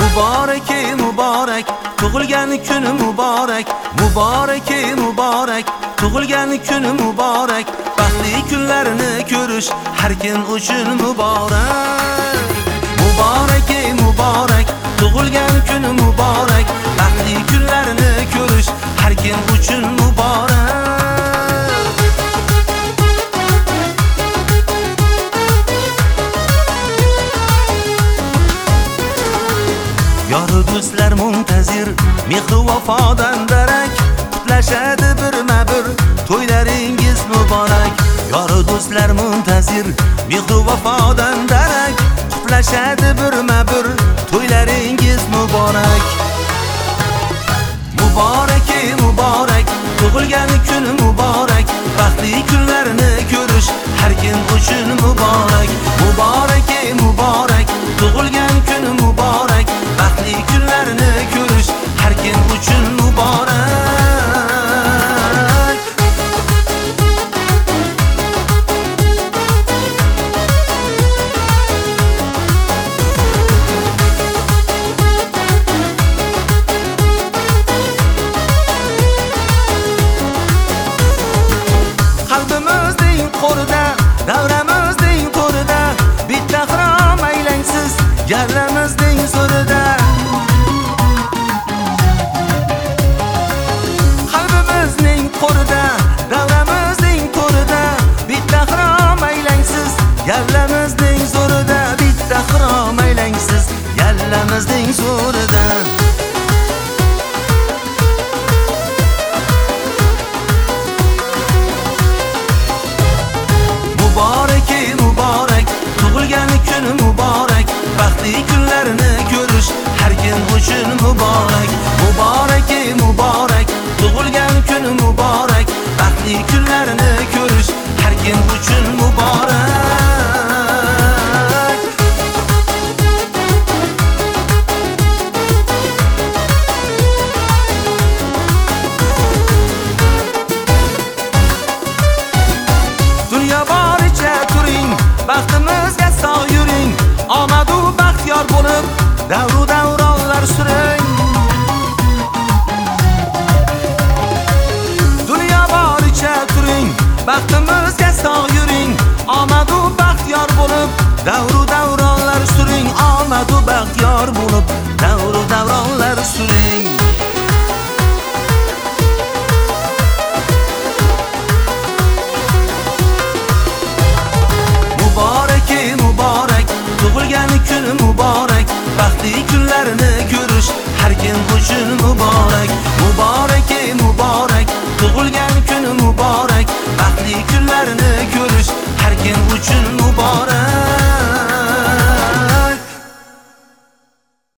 Muborak-ey muborak, tug'ilgan kuni muborak. Muborak-ey muborak, tug'ilgan kuni muborak. Baxtli kunlarini ko'rish har kim uchun muborak. Muborak-ey muborak, tug'ilgan kuni muborak. Baxtli kunlarini ko'rish har kim uchun muborak. Yoru do'stlar muntazir, mehr vafodan darak. Qutlashadi birma-bir, to'ylaringiz muborak. Yoru do'stlar muntazir, mehr vafodan darak. Qutlashadi birma-bir, to'ylaringiz muborak. Muborak-ey muborak, tug'ilgan kuni muborak. Baxtli kunlarini ko'rish har kim uchun muborak. Muborak-ey muborak, tug'ilgan kuni muborak. Baxtli kunlarini ko'rish har kim uchun muborak. Qalbimizning qo'rida, davramizning to'rida, bitta xirom aylangsiz yarlamizning zo'rida. Qalbimizning qo'rida, davramizning to'rida, bitta xirom aylangsiz yarlamizning zo'rida. Bitta xirom aylangsiz yarlamizning zo'rida. Muborak-ey muborak, tug'ilgan kuni muborak. Baxtli kunlarini ko'rish har kim uchun muborak. Muborak-ey muborak, tug'ilgan kuni muborak. Baxtli kunlarini ko'rish har kim uchun muborak. Dunyo boricha turing, baxtimizga sog' yuring. Omadu baxtiyor bo'lib, davru davronlar suring. Dunyo boricha turing, baxtimizga sog' yuring. Omadu baxtiyor bo'lib, davru davronlar suring. Omadu baxtiyor bo'lib, davru davronlar suring. Muborak-ey muborak, tug'ilgan kuni muborak. Baxtli kunlarini ko'rish har kim uchun muborak. Muborak-ey muborak, tug'ilgan